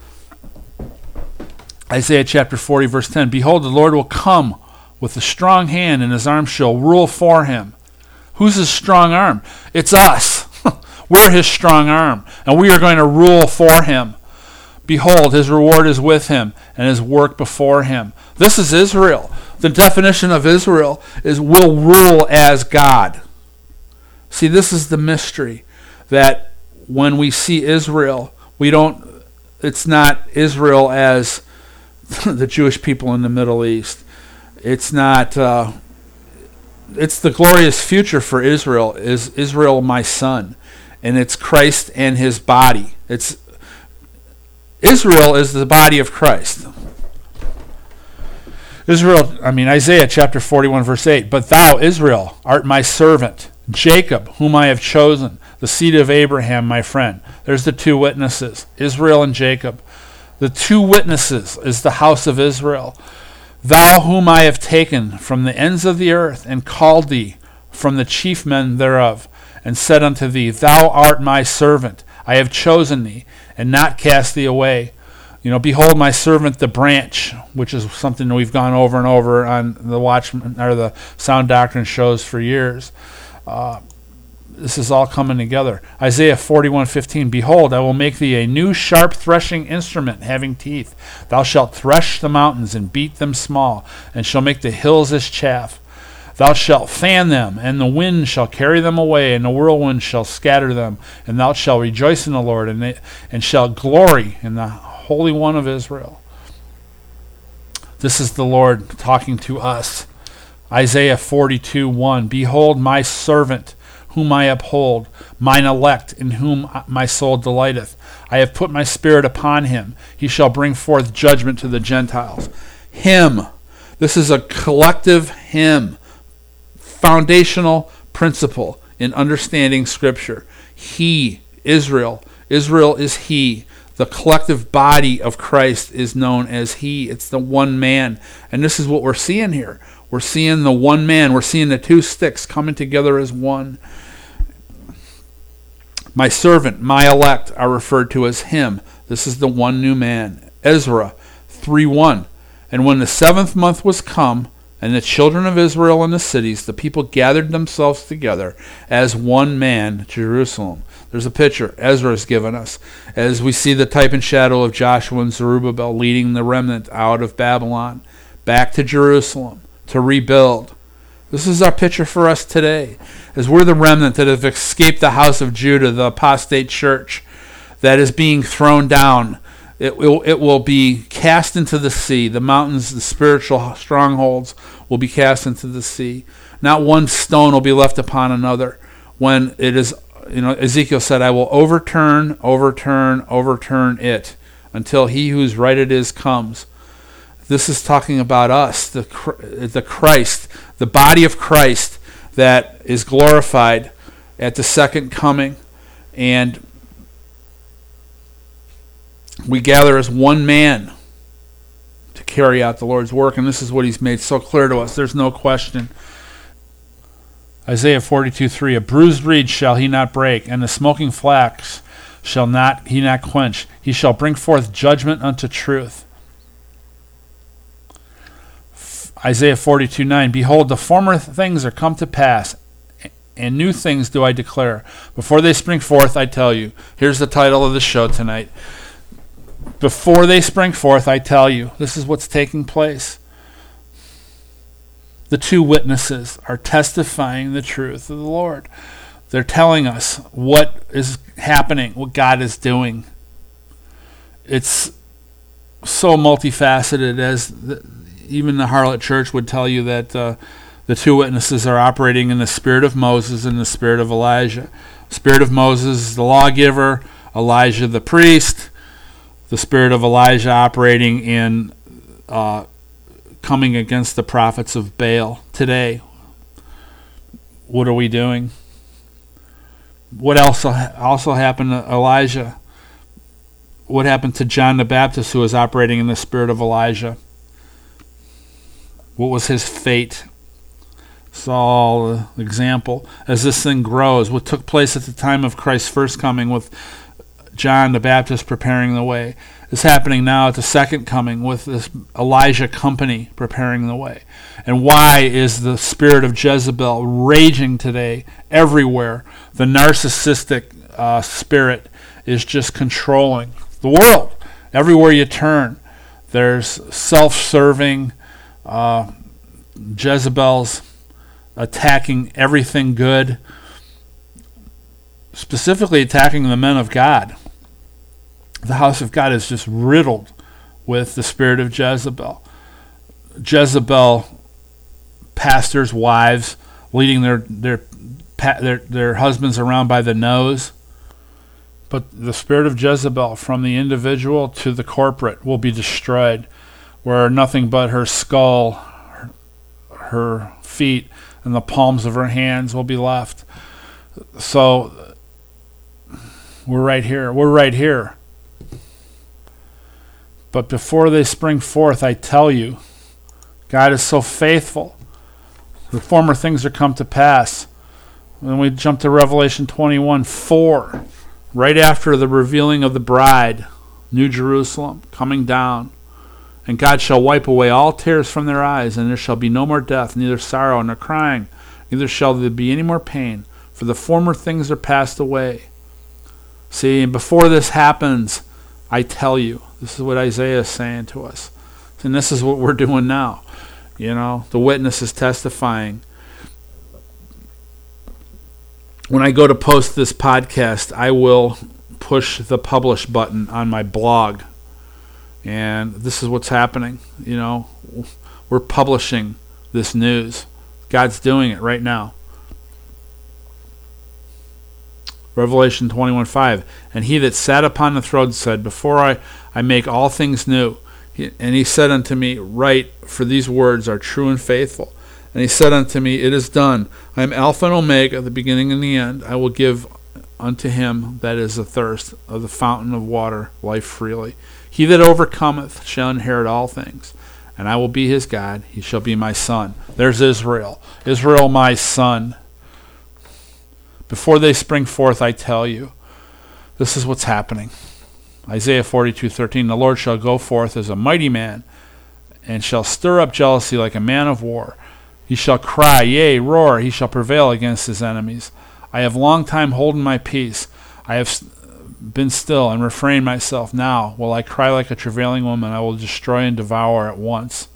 Isaiah chapter 40, verse 10, behold, the Lord will come with a strong hand, and his arm shall rule for him. Who's his strong arm? It's us. We're his strong arm, and we are going to rule for him. Behold, his reward is with him, and his work before him. This is Israel. The definition of Israel is will rule as God. See, this is the mystery, that when we see Israel, it's not Israel as the Jewish people in the Middle East. It's not, it's the glorious future for Israel, is Israel my son, and it's Christ and his body. Israel is the body of Christ. Isaiah chapter 41, verse 8, but thou, Israel, art my servant, Jacob, whom I have chosen, the seed of Abraham, my friend. There's the two witnesses, Israel and Jacob. The two witnesses is the house of Israel. Thou whom I have taken from the ends of the earth, and called thee from the chief men thereof, and said unto thee, thou art my servant. I have chosen thee, and not cast thee away. Behold my servant the branch, which is something we've gone over and over on the Watchman or the Sound Doctrine shows for years. This is all coming together. Isaiah 41:15, behold, I will make thee a new sharp threshing instrument having teeth. Thou shalt thresh the mountains and beat them small, and shall make the hills as chaff. Thou shalt fan them, and the wind shall carry them away, and the whirlwind shall scatter them. And thou shalt rejoice in the Lord, and shalt glory in the Holy One of Israel. This is the Lord talking to us. Isaiah 42:1, behold my servant, whom I uphold, mine elect, in whom my soul delighteth. I have put my spirit upon him. He shall bring forth judgment to the Gentiles. Him. This is a collective hymn. Foundational principle in understanding Scripture. He, Israel. Israel is he. The collective body of Christ is known as he. It's the one man. And this is what we're seeing here. We're seeing the one man. We're seeing the two sticks coming together as one. My servant, my elect, are referred to as him. This is the one new man. Ezra 3:1. And when the 7th month was come, and the children of Israel in the cities, the people gathered themselves together as one man to Jerusalem. There's a picture Ezra has given us, as we see the type and shadow of Joshua and Zerubbabel leading the remnant out of Babylon back to Jerusalem to rebuild. This is our picture for us today, as we're the remnant that have escaped the house of Judah, the apostate church that is being thrown down. It will be cast into the sea. The mountains, the spiritual strongholds will be cast into the sea. Not one stone will be left upon another. When it is, Ezekiel said, I will overturn it until he whose right it is comes. This is talking about us, the Christ, the body of Christ that is glorified at the second coming. And we gather as one man to carry out the Lord's work. And this is what he's made so clear to us. There's no question. Isaiah 42:3, a bruised reed shall he not break, and the smoking flax shall he not quench. He shall bring forth judgment unto truth. Isaiah 42:9, behold, the former things are come to pass, and new things do I declare. Before they spring forth, I tell you. Here's the title of the show tonight. Before they spring forth, I tell you. This is what's taking place. The two witnesses are testifying the truth of the Lord. They're telling us what is happening, what God is doing. It's so multifaceted, as even the harlot church would tell you that The two witnesses are operating in the spirit of Moses and the spirit of Elijah. Spirit of Moses, the lawgiver, Elijah, the priest. The spirit of Elijah operating in coming against the prophets of Baal today. What are we doing? What else also happened to Elijah? What happened to John the Baptist, who was operating in the spirit of Elijah? What was his fate? Saul, the example. As this thing grows, what took place at the time of Christ's first coming with John the Baptist preparing the way is happening now at the second coming with this Elijah company preparing the way. And why is the spirit of Jezebel raging today everywhere? The narcissistic spirit is just controlling the world. Everywhere you turn, there's self-serving Jezebels attacking everything good, specifically attacking the men of God. The house of God is just riddled with the spirit of Jezebel. Jezebel pastors' wives leading their husbands around by the nose. But the spirit of Jezebel, from the individual to the corporate, will be destroyed, where nothing but her skull, her feet, and the palms of her hands will be left. So we're right here. We're right here. But before they spring forth, I tell you, God is so faithful. The former things are come to pass. When we jump to Revelation 21:4, right after the revealing of the bride, New Jerusalem, coming down, and God shall wipe away all tears from their eyes, and there shall be no more death, neither sorrow nor crying, neither shall there be any more pain, for the former things are passed away. See, and before this happens, I tell you, this is what Isaiah is saying to us. And this is what we're doing now. You know, the witness is testifying. When I go to post this podcast, I will push the publish button on my blog. And this is what's happening. You know, we're publishing this news. God's doing it right now. Revelation 21:5. And he that sat upon the throne said, Before I make all things new. And he said unto me, Write, for these words are true and faithful. And he said unto me, It is done. I am Alpha and Omega, the beginning and the end. I will give unto him that is athirst of the fountain of water life freely. He that overcometh shall inherit all things. And I will be his God. He shall be my son. There's Israel. Israel, my son. Before they spring forth, I tell you, this is what's happening. Isaiah 42:13, The Lord shall go forth as a mighty man, and shall stir up jealousy like a man of war. He shall cry, yea, roar. He shall prevail against his enemies. I have long time holden my peace. I have been still and refrained myself. Now will I cry like a travailing woman. I will destroy and devour at once.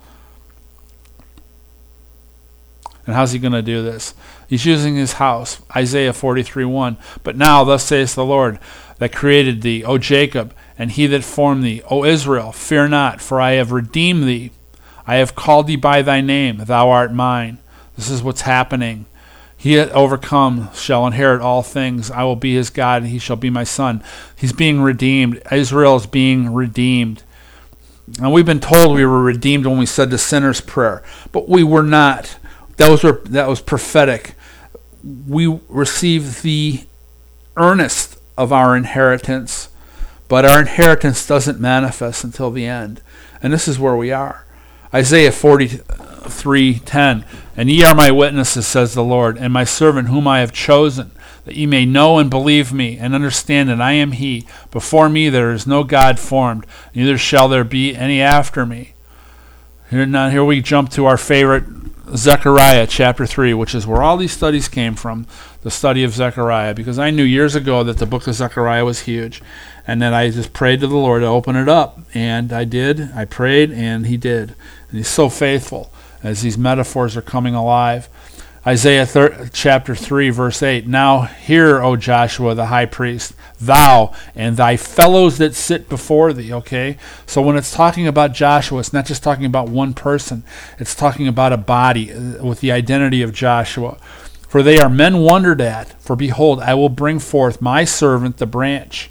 And how's he going to do this? He's using his house. Isaiah 43:1. But now, thus saith the Lord, that created thee, O Jacob, and he that formed thee, O Israel, fear not, for I have redeemed thee. I have called thee by thy name, thou art mine. This is what's happening. He that overcomes shall inherit all things. I will be his God, and he shall be my son. He's being redeemed. Israel is being redeemed. And we've been told we were redeemed when we said the sinner's prayer, but we were not. That was prophetic. We received the earnest of our inheritance, but our inheritance doesn't manifest until the end. And this is where we are. Isaiah 43:10, And ye are my witnesses, says the Lord, and my servant whom I have chosen, that ye may know and believe me, and understand that I am he. Before me there is no God formed, neither shall there be any after me. Here we jump to our favorite Zechariah chapter 3, which is where all these studies came from, the study of Zechariah, because I knew years ago that the book of Zechariah was huge, and then I just prayed to the Lord to open it up, and I did. I prayed, and he did. And he's so faithful as these metaphors are coming alive. Isaiah chapter 3, verse 8. Now hear, O Joshua the high priest, thou and thy fellows that sit before thee. Okay? So when it's talking about Joshua, it's not just talking about one person. It's talking about a body with the identity of Joshua. For they are men wondered at. For behold, I will bring forth my servant the branch.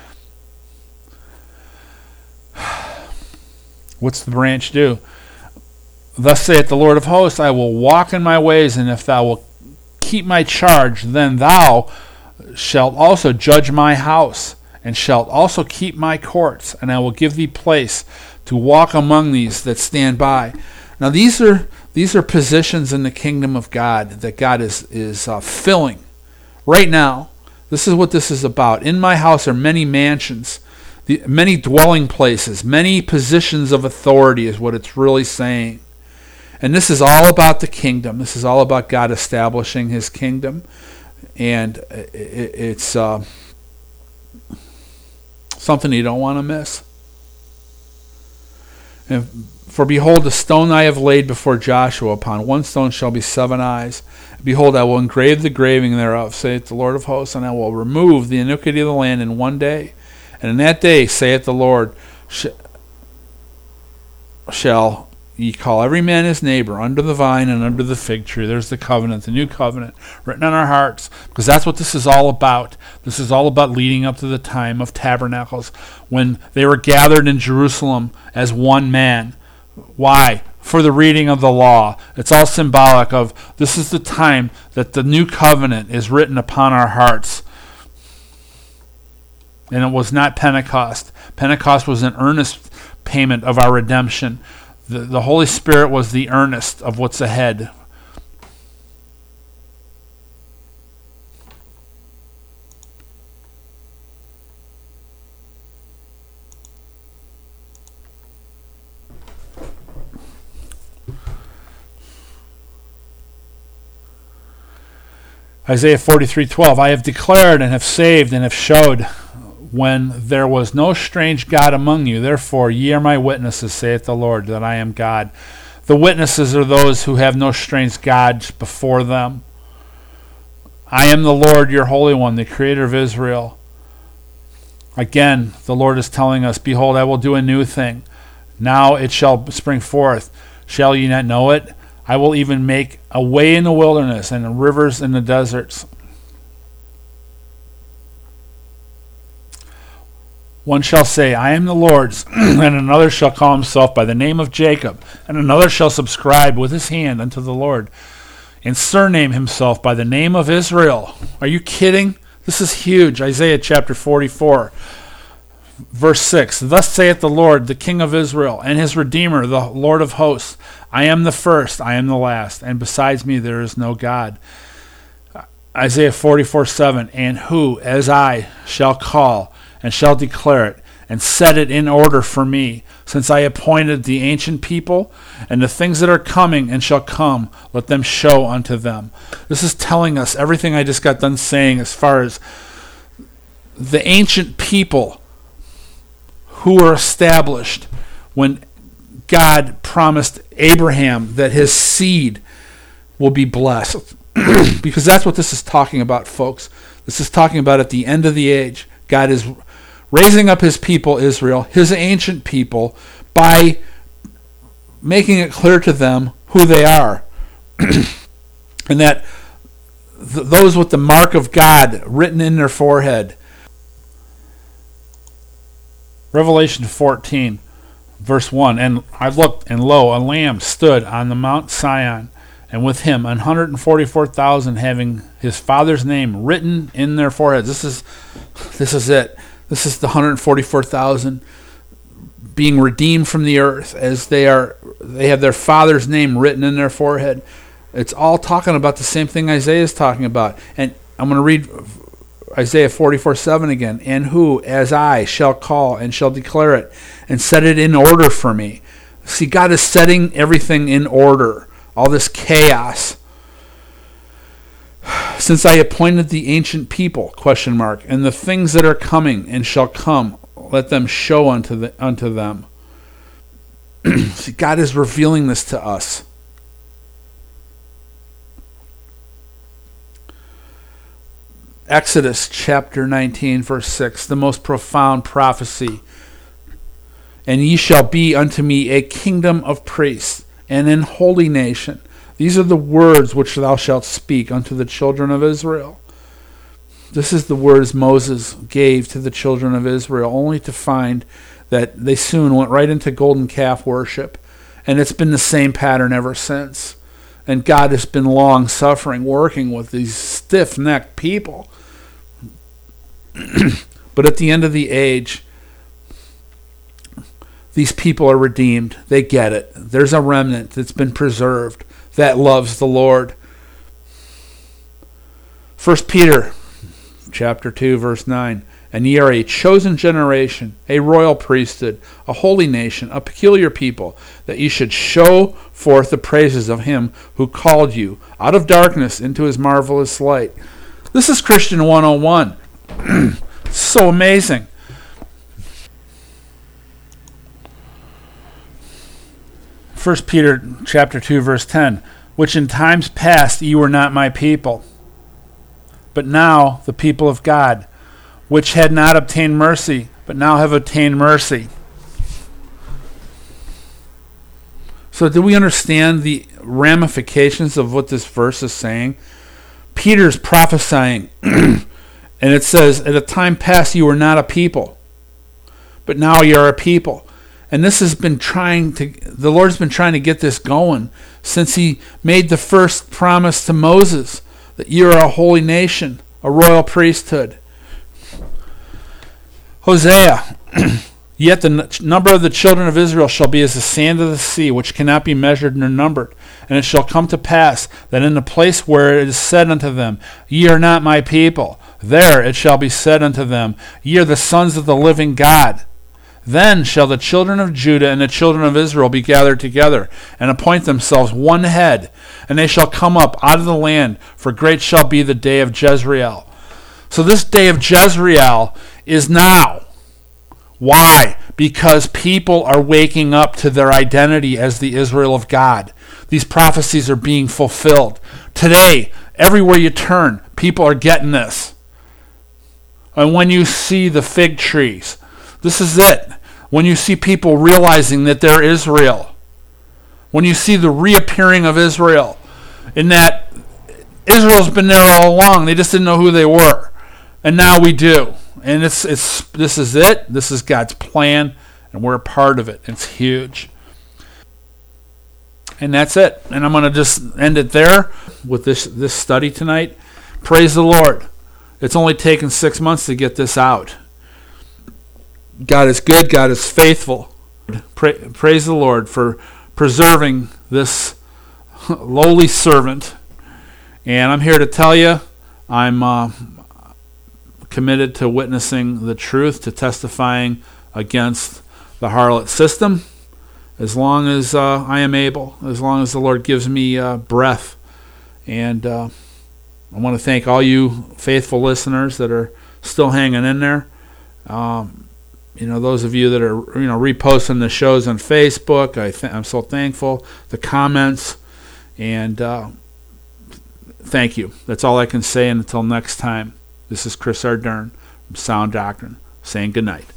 What's the branch do? Thus saith the Lord of hosts, I will walk in my ways, and if thou wilt keep my charge, then thou shalt also judge my house, and shalt also keep my courts, and I will give thee place to walk among these that stand by. Now these are positions in the kingdom of God that God is filling right now. This is what this is about. In my house are many mansions, many dwelling places, many positions of authority is what it's really saying. And this is all about the kingdom. This is all about God establishing his kingdom. And it's something you don't want to miss. And for behold, the stone I have laid before Joshua, upon one stone shall be 7 eyes. Behold, I will engrave the graving thereof, saith the Lord of hosts, and I will remove the iniquity of the land in one day. And in that day, saith the Lord, shall ye call every man his neighbor under the vine and under the fig tree. There's the covenant, the new covenant, written on our hearts, because that's what this is all about. This is all about leading up to the time of tabernacles, when they were gathered in Jerusalem as one man. Why? For the reading of the law. It's all symbolic of this is the time that the new covenant is written upon our hearts. And it was not Pentecost. Pentecost was an earnest payment of our redemption. The Holy Spirit was the earnest of what's ahead. Isaiah 43:12, I have declared and have saved and have showed when there was no strange God among you. Therefore, ye are my witnesses, saith the Lord, that I am God. The witnesses are those who have no strange gods before them. I am the Lord, your Holy One, the Creator of Israel. Again, the Lord is telling us, behold, I will do a new thing. Now it shall spring forth. Shall ye not know it? I will even make a way in the wilderness and rivers in the deserts. One shall say, I am the Lord's, and another shall call himself by the name of Jacob, and another shall subscribe with his hand unto the Lord, and surname himself by the name of Israel. Are you kidding? This is huge. Isaiah chapter 44, verse 6. Thus saith the Lord, the King of Israel, and his Redeemer, the Lord of hosts, I am the first, I am the last, and besides me there is no God. Isaiah 44:7. And who, as I, shall call, and shall declare it, and set it in order for me, since I appointed the ancient people, and the things that are coming and shall come, let them show unto them. This is telling us everything I just got done saying as far as the ancient people who were established when God promised Abraham that his seed will be blessed. Because that's what this is talking about, folks. This is talking about at the end of the age, God is raising up his people, Israel, his ancient people, by making it clear to them who they are. And that those with the mark of God written in their forehead. Revelation 14, verse 1. And I looked, and lo, a lamb stood on the Mount Sion, and with him 144,000 having his Father's name written in their foreheads. This is it. This is the 144,000 being redeemed from the earth as they have their Father's name written in their forehead. It's all talking about the same thing Isaiah is talking about. And I'm going to read Isaiah 44:7 again. And who, as I, shall call and shall declare it and set it in order for me. See, God is setting everything in order. All this chaos. Since I appointed the ancient people, ? And the things that are coming and shall come, let them show unto them. See, God is revealing this to us. Exodus chapter 19, verse 6, the most profound prophecy. And ye shall be unto me a kingdom of priests, and an holy nation. These are the words which thou shalt speak unto the children of Israel. This is the words Moses gave to the children of Israel, only to find that they soon went right into golden calf worship. And it's been the same pattern ever since. And God has been long-suffering, working with these stiff-necked people. But at the end of the age, these people are redeemed. They get it. There's a remnant that's been preserved that loves the Lord. 1 Peter chapter 2, verse 9. And ye are a chosen generation, a royal priesthood, a holy nation, a peculiar people, that ye should show forth the praises of him who called you out of darkness into his marvelous light. This is Christian 101. So amazing. 1 Peter chapter 2, verse 10, which in times past ye were not my people, but now the people of God, which had not obtained mercy, but now have obtained mercy. So do we understand the ramifications of what this verse is saying? Peter's prophesying, and it says, at a time past you were not a people, but now you are a people. And this has been the Lord's been trying to get this going since he made the first promise to Moses, that you are a holy nation, a royal priesthood. Hosea, yet the number of the children of Israel shall be as the sand of the sea, which cannot be measured nor numbered. And it shall come to pass that in the place where it is said unto them, ye are not my people, there it shall be said unto them, ye are the sons of the living God. Then shall the children of Judah and the children of Israel be gathered together, and appoint themselves one head, and they shall come up out of the land, for great shall be the day of Jezreel. So this day of Jezreel is now. Why? Because people are waking up to their identity as the Israel of God. These prophecies are being fulfilled. Today, everywhere you turn, people are getting this. And when you see the fig trees, this is it. When you see people realizing that they're Israel, when you see the reappearing of Israel, in that Israel's been there all along, they just didn't know who they were, and now we do. And this is it. This is God's plan, and we're a part of it. It's huge. And that's it. And I'm going to just end it there with this study tonight. Praise the Lord. It's only taken 6 months to get this out. God is good. God is faithful. Praise the Lord for preserving this lowly servant. And I'm here to tell you, I'm committed to witnessing the truth, to testifying against the harlot system, as long as I am able, as long as the Lord gives me breath. And I want to thank all you faithful listeners that are still hanging in there. Those of you that are reposting the shows on Facebook, I'm so thankful. The comments, and thank you. That's all I can say. And until next time, this is Chris Ardern from Sound Doctrine saying good night.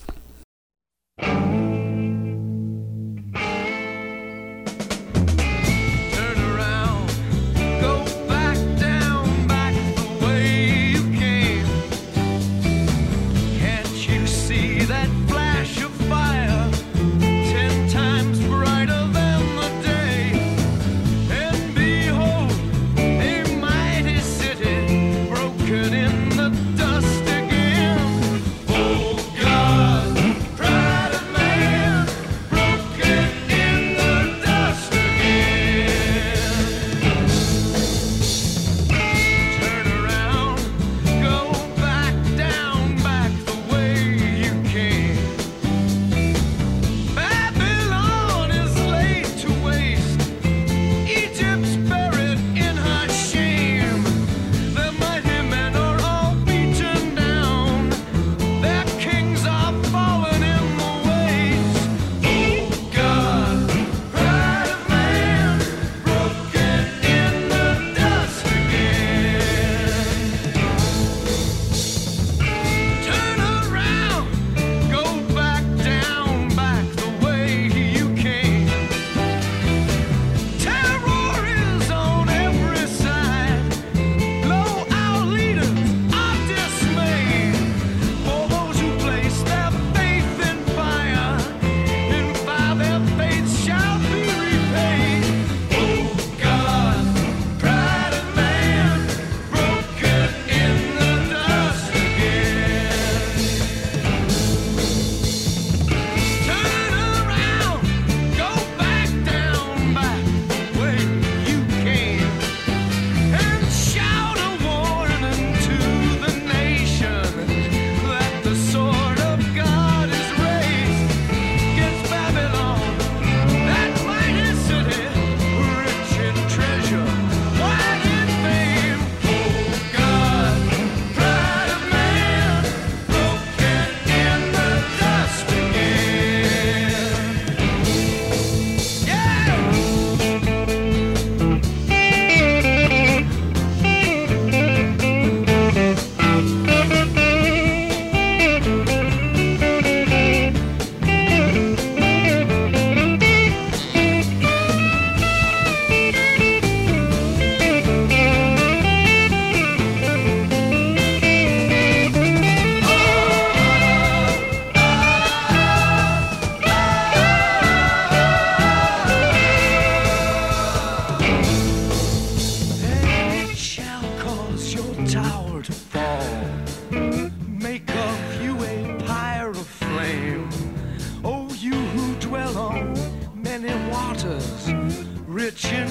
In the dust again. Oh God.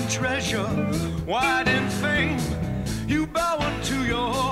treasure, wide in fame. You bow unto your